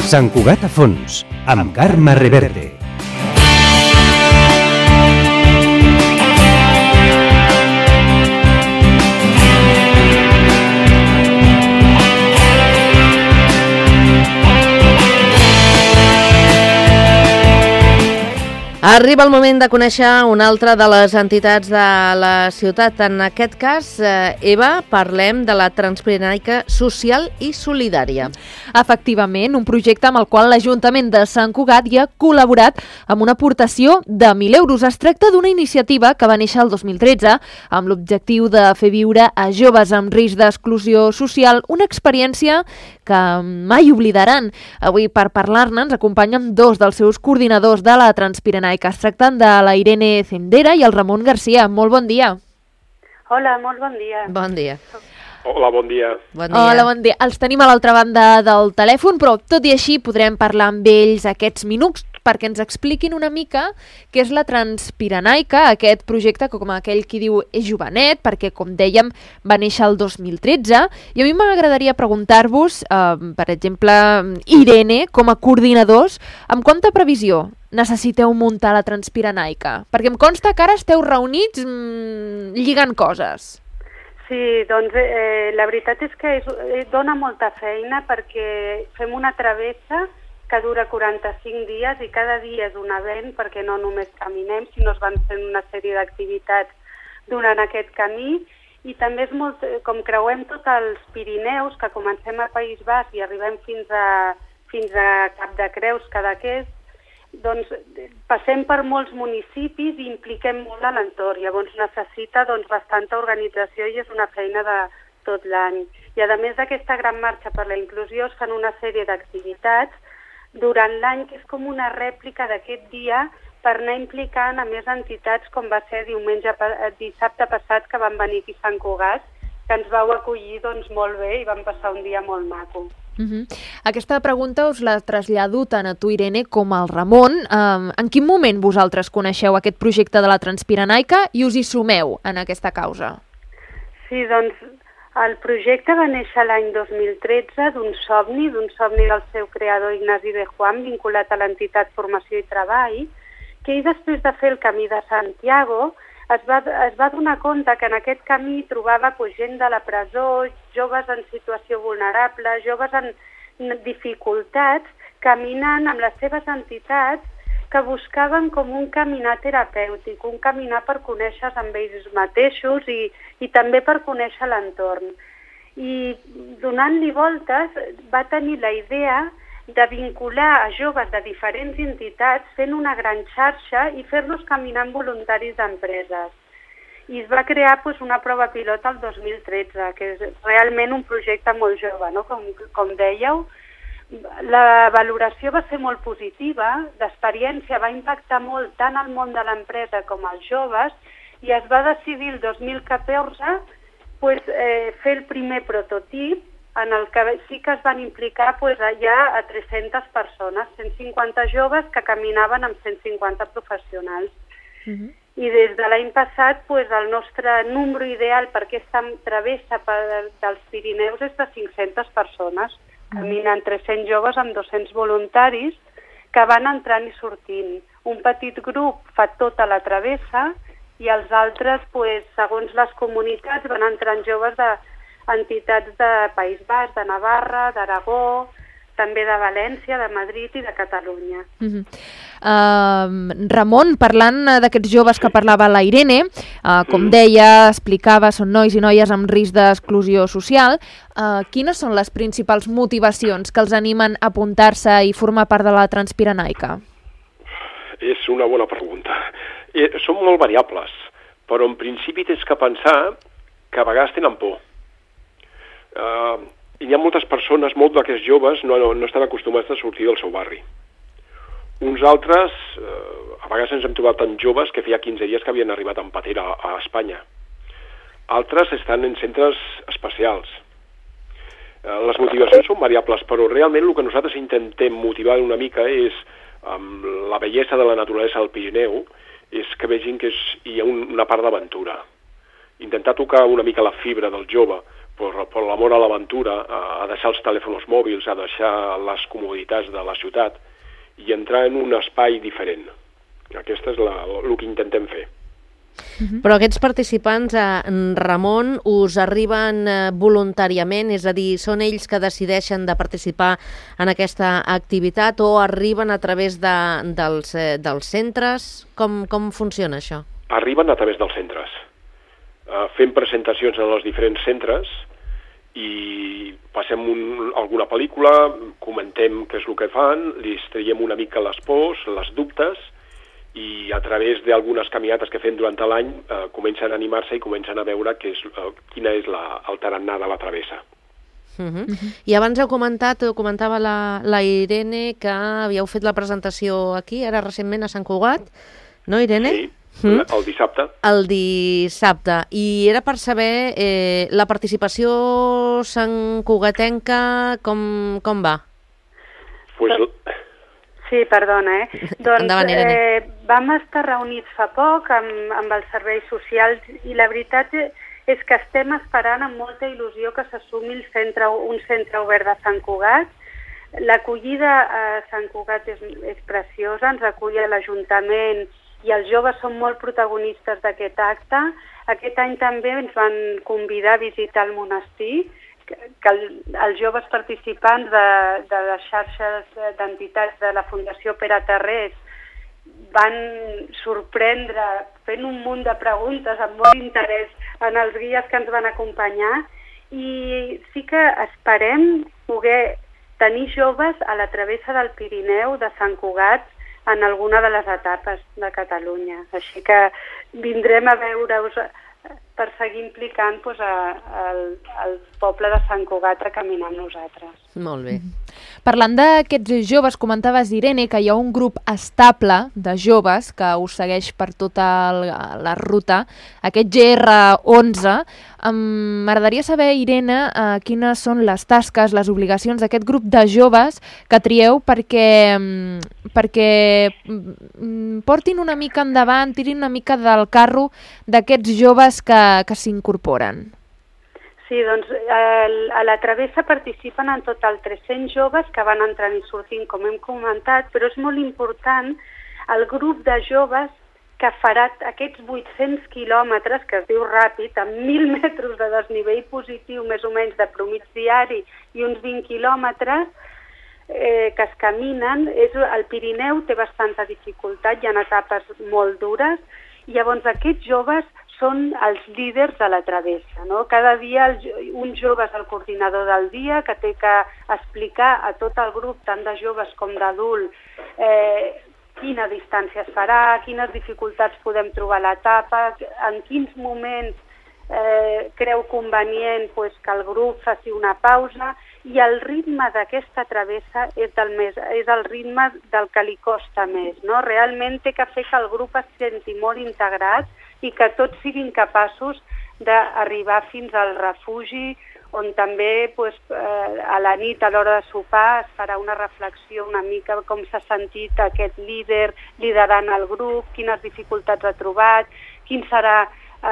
Sant Cugat a fons, amb Carme Reverte. Arriba el moment de conèixer una altra de les entitats de la ciutat. En aquest cas, Eva, parlem de la Transpirenaica Social i Solidària. Efectivament, un projecte amb el qual l'Ajuntament de Sant Cugat hi ha col·laborat amb una aportació de 1.000 euros. Es tracta d'una iniciativa que va néixer el 2013 amb l'objectiu de fer viure a joves amb risc d'exclusió social una experiència que mai oblidaran. Avui, per parlar-ne, ens acompanyen dos dels seus coordinadors de la Transpirenaica. Es tracten de la Irene Zendera i el Ramon Garcia. Molt bon dia. Hola, molt bon dia. Bon dia. Hola, bon dia. Bon dia. Hola, bon dia. Els tenim a l'altra banda del telèfon, però tot i així podrem parlar amb ells aquests minuts perquè ens expliquin una mica què és la Transpirenaica, aquest projecte que, com aquell qui diu, és jovenet, perquè, com dèiem, va néixer el 2013. I a mi m'agradaria preguntar-vos, per exemple, Irene, com a coordinadors, amb quanta previsió necessiteu muntar la Transpirenaica? Perquè em consta que ara esteu reunits lligant coses. Sí, doncs la veritat és que dona molta feina perquè fem una travessa que dura 45 dies i cada dia és un event perquè no només caminem, sinó es van fent una sèrie d'activitats durant aquest camí i també és molt, com creuem tots els Pirineus, que comencem a País Basc i arribem fins a Cap de Creus, Cadaqués, doncs passem per molts municipis i impliquem molt a l'entorn. Llavors necessita bastanta organització i és una feina de tot l'any. I a més d'aquesta gran marxa per la inclusió es fan una sèrie d'activitats durant l'any que és com una rèplica d'aquest dia per anar implicant a més entitats com va ser dissabte passat que van venir aquí a Sant Cugat, que ens vau acollir molt bé i vam passar un dia molt maco. Aquesta pregunta us la trasllado tant a tu, Irene, com al Ramon. En quin moment vosaltres coneixeu aquest projecte de la Transpirenaica i us hi sumeu en aquesta causa? Sí, doncs el projecte va néixer l'any 2013 d'un somni del seu creador Ignasi de Juan, vinculat a l'entitat Formació i Treball, que ell després de fer el camí de Santiago es va donar compte que en aquest camí trobava gent de la presó, joves en situació vulnerable, joves en dificultats, caminant amb les seves entitats que buscaven com un caminar terapèutic, un caminar per conèixer amb ells mateixos i també per conèixer l'entorn. I donant-li voltes va tenir la idea de vincular a joves de diferents entitats fent una gran xarxa i fer-los caminar amb voluntaris d'empreses. I es va crear una prova pilot el 2013, que és realment un projecte molt jove, no? Com dèieu. La valoració va ser molt positiva, l'experiència va impactar molt tant al món de l'empresa com als joves i es va decidir el 2014 fer el primer prototip en el que sí que es van implicar ja a 300 persones, 150 joves que caminaven amb 150 professionals. I des de l'any passat el nostre número ideal per aquesta travessa dels Pirineus és de 500 persones. Caminen 300 joves amb 200 voluntaris que van entrant i sortint. Un petit grup fa tota la travessa i els altres, segons les comunitats, van entrant joves d'entitats de País Basc, de Navarra, d'Aragó, també de València, de Madrid i de Catalunya. Ramon, parlant d'aquests joves que parlava la Irene, com deia, explicava, són nois i noies amb risc d'exclusió social. Quines són les principals motivacions que els animen a apuntar-se i formar part de la Transpirenaica? És una bona pregunta. Són molt variables, però en principi tens que pensar que a vegades tenen por. Hi ha moltes persones, molts d'aquests joves no estan acostumats a sortir del seu barri. Uns altres, a vegades ens hem trobat tan joves que feia 15 dies que havien arribat en patera a Espanya. Altres estan en centres especials. Les motivacions són variables, però realment el que nosaltres intentem motivar una mica és, amb la bellesa de la naturalesa del Pirineu, és que vegin que hi ha una part d'aventura. Intentar tocar una mica la fibra del jove, per l'amor a l'aventura, a deixar els telèfons mòbils, a deixar les comoditats de la ciutat i entrar en un espai diferent. Aquesta és el que intentem fer. Però aquests participants, Ramon, us arriben voluntàriament? És a dir, són ells que decideixen de participar en aquesta activitat o arriben a través dels centres? Com funciona això? Arriben a través dels centres. Fem presentacions en els diferents centres i passem alguna pel·lícula, comentem què és el que fan, li traiem una mica les pors, les dubtes, i a través d'algunes caminades que fem durant l'any comencen a animar-se i comencen a veure quina és el tarannà de la travessa. I abans comentava la Irene que havíeu fet la presentació aquí, ara recentment a Sant Cugat, no, Irene? Sí, el dissabte. El dissabte. I era per saber la participació santcugatenca com va? Sí, perdona, Doncs endavant, Irene. Vam estar reunits fa poc amb els serveis socials i la veritat és que estem esperant amb molta il·lusió que s'assumi un centre obert de Sant Cugat. L'acollida a Sant Cugat és preciosa, ens acull l'Ajuntament i els joves són molt protagonistes d'aquest acte. Aquest any també ens van convidar a visitar el monestir, que els joves participants de les xarxes d'entitats de la Fundació Pere Tarrés van sorprendre fent un munt de preguntes amb molt interès en els guies que ens van acompanyar, i sí que esperem poder tenir joves a la travessa del Pirineu de Sant Cugat en alguna de les etapes de Catalunya. Així que vindrem a veure-us per seguir implicant el poble de Sant Cugat a caminar amb nosaltres. Molt bé. Parlant d'aquests joves, comentaves, Irene, que hi ha un grup estable de joves que us segueix per tota la ruta, aquest GR11. M'agradaria saber, Irene, quines són les tasques, les obligacions d'aquest grup de joves que trieu perquè portin una mica endavant, tirin una mica del carro d'aquests joves que s'incorporen. Sí, doncs a la travessa participen en total 300 joves que van entrant i sortint, com hem comentat, però és molt important el grup de joves que farà aquests 800 quilòmetres, que es diu ràpid, amb 1.000 metres de desnivell positiu, més o menys de promig diari, i uns 20 quilòmetres que es caminen. El Pirineu té bastanta dificultat, hi ha etapes molt dures, i llavors aquests joves són els líders de la travessa, no? Cada dia un jove és el coordinador del dia, que té que explicar a tot el grup, tant de joves com d'adults, quina distància es farà, quines dificultats podem trobar a l'etapa, en quins moments creu convenient que el grup faci una pausa, i el ritme d'aquesta travessa és el ritme del que li costa més, no? Realment té que fer que el grup es senti molt integrat i que tots siguin capaços d'arribar fins al refugi, on també a la nit, a l'hora de sopar, es farà una reflexió una mica com s'ha sentit aquest líder liderant el grup, quines dificultats ha trobat, quin serà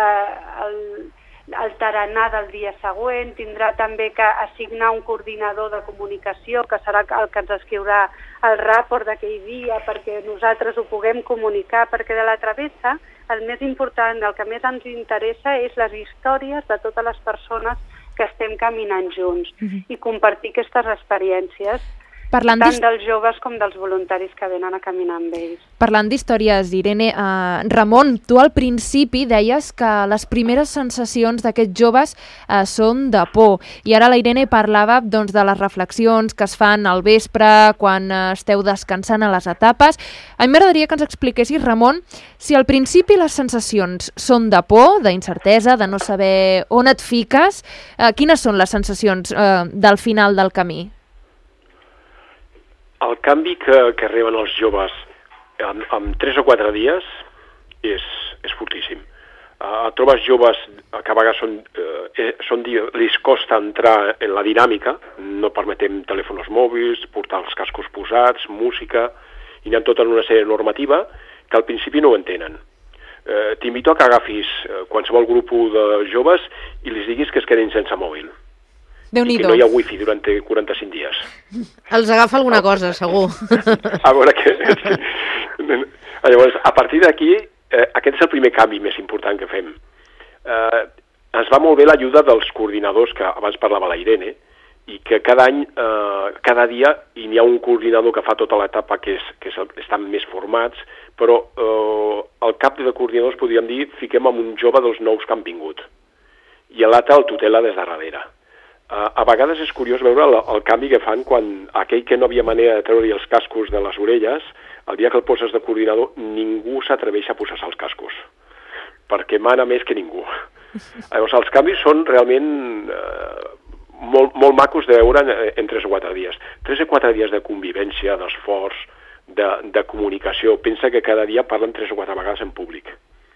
el tarannà del dia següent. Tindrà també que assignar un coordinador de comunicació, que serà el que ens escriurà el ràport d'aquell dia perquè nosaltres ho puguem comunicar, perquè de la travessa el més important, el que més ens interessa és les històries de totes les persones que estem caminant junts i compartir aquestes experiències, tant dels joves com dels voluntaris que venen a caminar amb ells. Parlant d'històries, Irene, Ramon, tu al principi deies que les primeres sensacions d'aquests joves són de por, i ara la Irene parlava de les reflexions que es fan al vespre quan esteu descansant a les etapes. A mi m'agradaria que ens expliquessis, Ramon, si al principi les sensacions són de por, d'incertesa, de no saber on et fiques, quines són les sensacions del final del camí? El canvi que reben els joves en 3 o 4 dies és fortíssim. Trobes joves que a vegades li costa entrar en la dinàmica, no permetem telèfons mòbils, portar els cascos posats, música, i hi ha tota una sèrie de normativa que al principi no ho entenen. t'invito a que agafis qualsevol grup de joves i li diguis que es quedin sense mòbil. I que no hi ha wifi durant 45 dies. Els agafa alguna cosa, segur. A veure què... Llavors, a partir d'aquí, aquest és el primer canvi més important que fem. Ens va molt bé l'ajuda dels coordinadors, que abans parlava la Irene, i que cada any, cada dia, hi ha un coordinador que fa tota l'etapa que estan més formats, però al cap de coordinadors, podríem dir, fiquem amb un jove dels nous que han vingut. I l'altre el tutela des de darrere. A vegades és curiós veure el canvi que fan quan aquell que no havia manera de treure els cascos de les orelles, el dia que el poses de coordinador, ningú s'atreveix a posar-se els cascos, perquè mana més que ningú. Llavors, els canvis són realment molt macos de veure en 3 o 4 dies. 3 o 4 dies de convivència, d'esforç, de comunicació. Pensa que cada dia parlen 3 o 4 vegades en públic.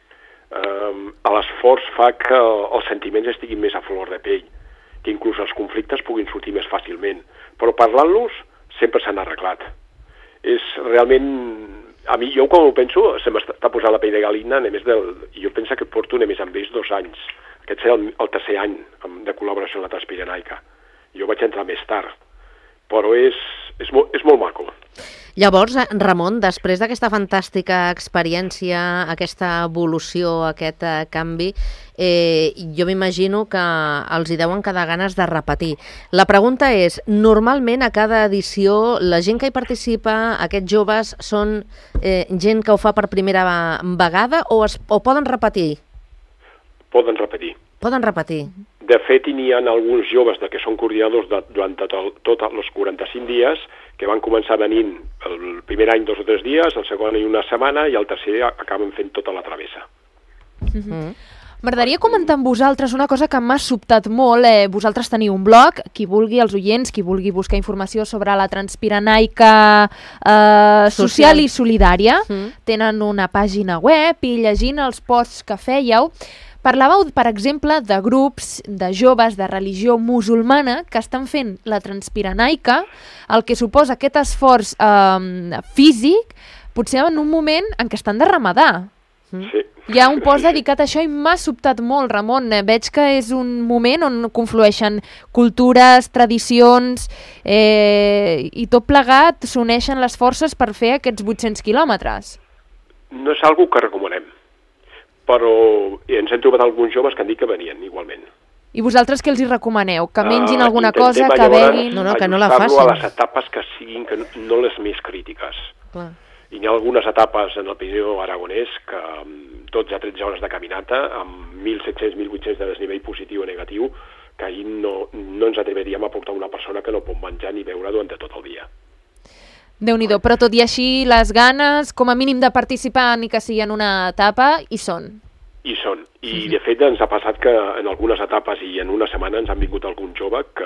L'esforç fa que els sentiments estiguin més a flor de pell, que inclús els conflictes puguin sortir més fàcilment. Però parlant-los sempre s'han arreglat. És realment... A mi, jo quan ho penso, se m'està posant la pell de gallina, jo penso que porto només amb ells 2 anys. Aquest serà el tercer any de col·laboració amb la Transpirenaica. Jo vaig entrar més tard, però és molt maco. Llavors, Ramon, després d'aquesta fantàstica experiència, aquesta evolució, aquest canvi, jo m'imagino que els hi deuen quedar ganes de repetir. La pregunta és, normalment a cada edició la gent que hi participa, aquests joves, són gent que ho fa per primera vegada o poden repetir? Poden repetir. Poden repetir. De fet, n'hi ha alguns joves que són coordinadors durant tots els 45 dies, que van començar venint el primer any 2 o 3 dies, el segon any una setmana i el tercer acaben fent tota la travessa. M'agradaria comentar amb vosaltres una cosa que m'ha sobtat molt. Vosaltres teniu un blog, qui vulgui, els oients, qui vulgui buscar informació sobre la Transpirenaica social i solidària, tenen una pàgina web i llegint els posts que fèieu, parlàveu, per exemple, de grups de joves de religió musulmana que estan fent la Transpirenaica, el que suposa aquest esforç físic, potser en un moment en què estan de ramadà. Sí. Hi ha un post dedicat a això i m'ha sobtat molt, Ramon. Veig que és un moment on conflueixen cultures, tradicions i tot plegat s'uneixen les forces per fer aquests 800 quilòmetres. No és algo que recomanem, però ens hem trobat alguns joves que han dit que venien igualment. I vosaltres què els hi recomaneu? Que mengin alguna cosa, que beguin... No, que no la facin. A les etapes que siguin, que no les més crítiques. Clar. Hi ha algunes etapes en el Pirineu aragonès que amb 12 a 13 hores de caminata, amb 1.700-1.800 de desnivell positiu o negatiu, que ahir no ens atreveríem a portar una persona que no pot menjar ni beure durant tot el dia. Déu-n'hi-do, però tot i així les ganes, com a mínim de participar ni que sigui en una etapa, hi són. Hi són. I de fet ens ha passat que en algunes etapes i en una setmana ens han vingut algun jove que...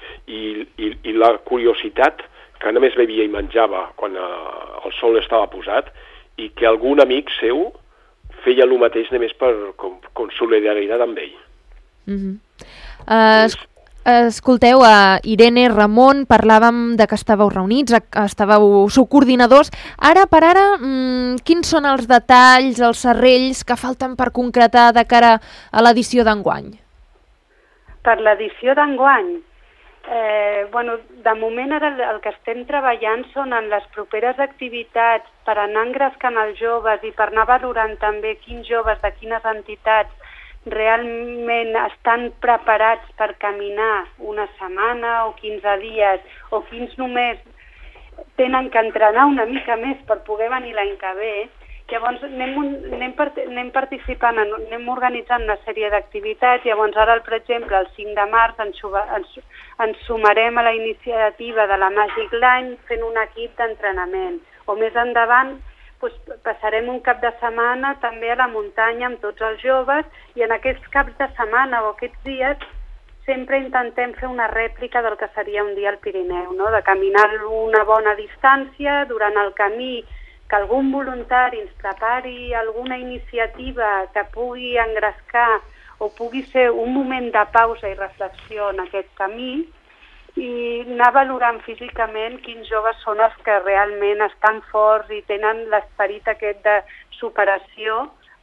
I la curiositat que només bevia i menjava quan el sol estava posat i que algun amic seu feia el mateix només com solidaritat amb ell. Escolteu, Irene, Ramon, parlàvem de que estàveu reunits, sou coordinadors. Ara per ara, quins són els detalls, els serrells que falten per concretar de cara a l'edició d'enguany? Per l'edició d'enguany? De moment ara el que estem treballant són en les properes activitats per anar engrescant els joves i per anar valorant també quins joves de quines entitats realment estan preparats per caminar una setmana o 15 dies o quins només tenen que entrenar una mica més per poder venir l'any que ve. Llavors anem participant, anem organitzant una sèrie d'activitats. Llavors ara, per exemple, el 5 de març ens sumarem a la iniciativa de la Magic Line fent un equip d'entrenament. O més endavant passarem un cap de setmana també a la muntanya amb tots els joves i en aquests caps de setmana o aquests dies sempre intentem fer una rèplica del que seria un dia al Pirineu, no? De caminar una bona distància durant el camí, que algun voluntari ens prepari alguna iniciativa que pugui engrescar o pugui ser un moment de pausa i reflexió en aquest camí i anar valorant físicament quins joves són els que realment estan forts i tenen l'esperit aquest de superació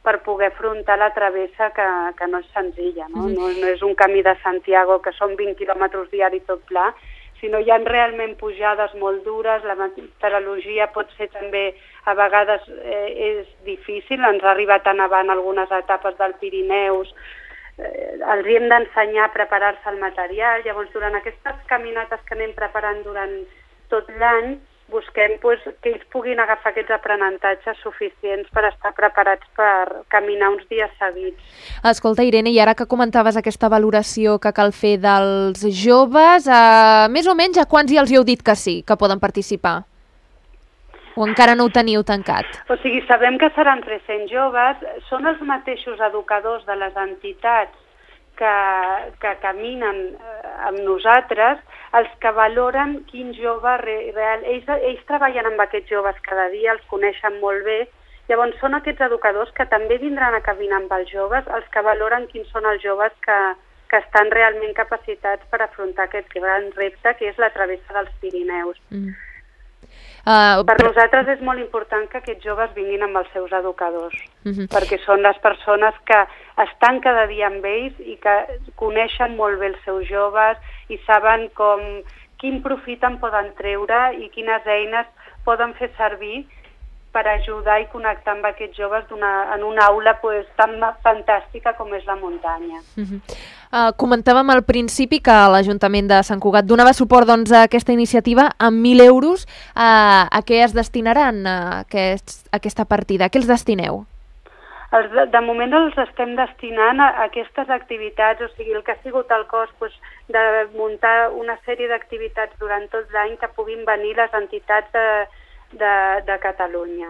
per poder afrontar la travessa que no és senzilla, no? No és un camí de Santiago que són 20 quilòmetres diaris tot pla, sinó hi ha realment pujades molt dures, la meteorologia pot ser també, a vegades és difícil, ens ha arribat a nevar en algunes etapes del Pirineus, els hem d'ensenyar a preparar-se el material, llavors durant aquestes caminates que anem preparant durant tot l'any, busquem que ells puguin agafar aquests aprenentatges suficients per estar preparats per caminar uns dies seguits. Escolta, Irene, i ara que comentaves aquesta valoració que cal fer dels joves, més o menys a quants ja els hi heu dit que sí, que poden participar? O encara no ho teniu tancat? O sigui, sabem que seran 300 joves, són els mateixos educadors de les entitats que caminen amb nosaltres, els que valoren quin jove real. Ells treballen amb aquests joves cada dia, els coneixen molt bé, llavors són aquests educadors que també vindran a caminar amb els joves, els que valoren quins són els joves que estan realment capacitats per afrontar aquest gran repte que és la travessa dels Pirineus. Per nosaltres és molt important que aquests joves vinguin amb els seus educadors, perquè són les persones que estan cada dia amb ells i que coneixen molt bé els seus joves i saben quin profit en poden treure i quines eines poden fer servir per ajudar i connectar amb aquests joves en una aula tan fantàstica com és la muntanya. Comentàvem al principi que l'Ajuntament de Sant Cugat donava suport a aquesta iniciativa amb 1.000 euros. A què es destinaran aquesta partida? A què els destineu? De moment els estem destinant a aquestes activitats, o sigui, el que ha sigut el cost de muntar una sèrie d'activitats durant tot l'any que puguin venir les entitats de Catalunya.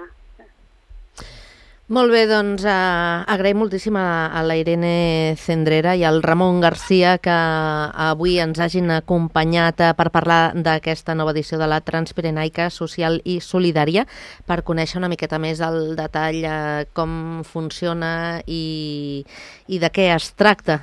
Molt bé, doncs agraïm moltíssim a la Irene Cendrera i al Ramon Garcia que avui ens hagin acompanyat per parlar d'aquesta nova edició de la Transpirenaica Social i Solidària, per conèixer una miqueta més el detall com funciona i de què es tracta.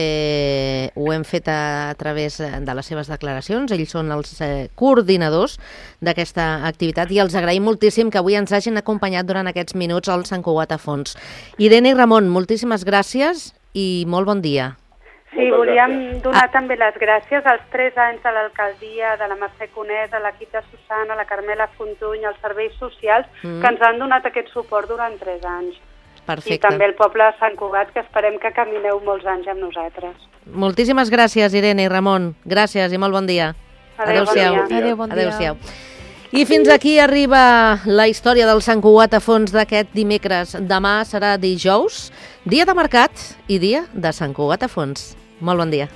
Ho hem fet a través de les seves declaracions, ells són els coordinadors d'aquesta activitat i els agraïm moltíssim que avui ens hagin acompanyat durant aquests minuts al Sant Cugat a fons. Irene i Ramon, moltíssimes gràcies i molt bon dia. Sí, volíem donar també les gràcies als 3 anys de l'alcaldia, de la Mercè Conès, a l'equip de Susana, a la Carmela Fontuny, als serveis socials, que ens han donat aquest suport durant 3 anys. Perfecte. I també el poble de Sant Cugat, que esperem que camineu molts anys amb nosaltres. Moltíssimes gràcies, Irene i Ramon. Gràcies i molt bon dia. Adéu-siau. Adéu, bon dia. Adéu-siau. I fins aquí arriba la història del Sant Cugat a fons d'aquest dimecres. Demà serà dijous, dia de mercat i dia de Sant Cugat a fons. Molt bon dia.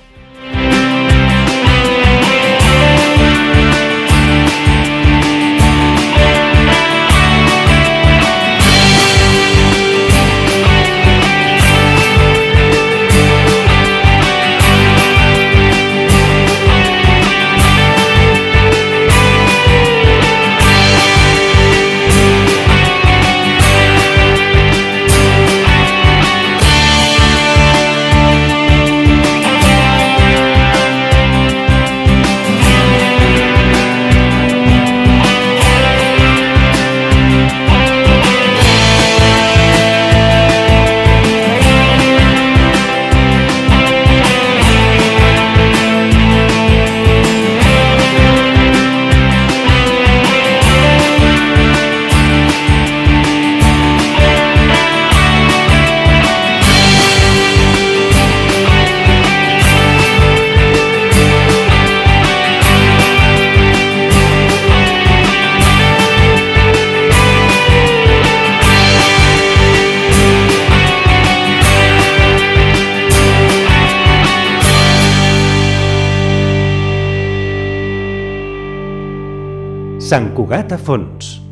Sant Cugat a fons.